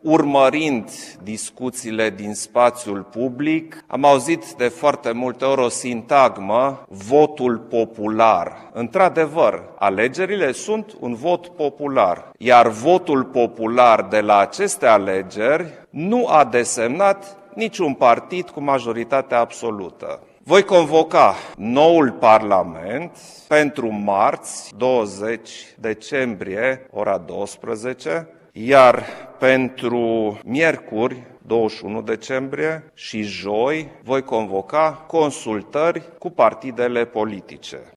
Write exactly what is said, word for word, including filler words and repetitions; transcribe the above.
urmărind discuțiile din spațiul public, am auzit de foarte multe ori o sintagmă, votul popular. Într-adevăr, alegerile sunt un vot popular, iar votul popular de la aceste alegeri nu a desemnat niciun partid cu majoritate absolută. Voi convoca noul Parlament pentru marți, douăzeci decembrie, ora douăsprezece, iar pentru miercuri, douăzeci și unu decembrie și joi, voi convoca consultări cu partidele politice.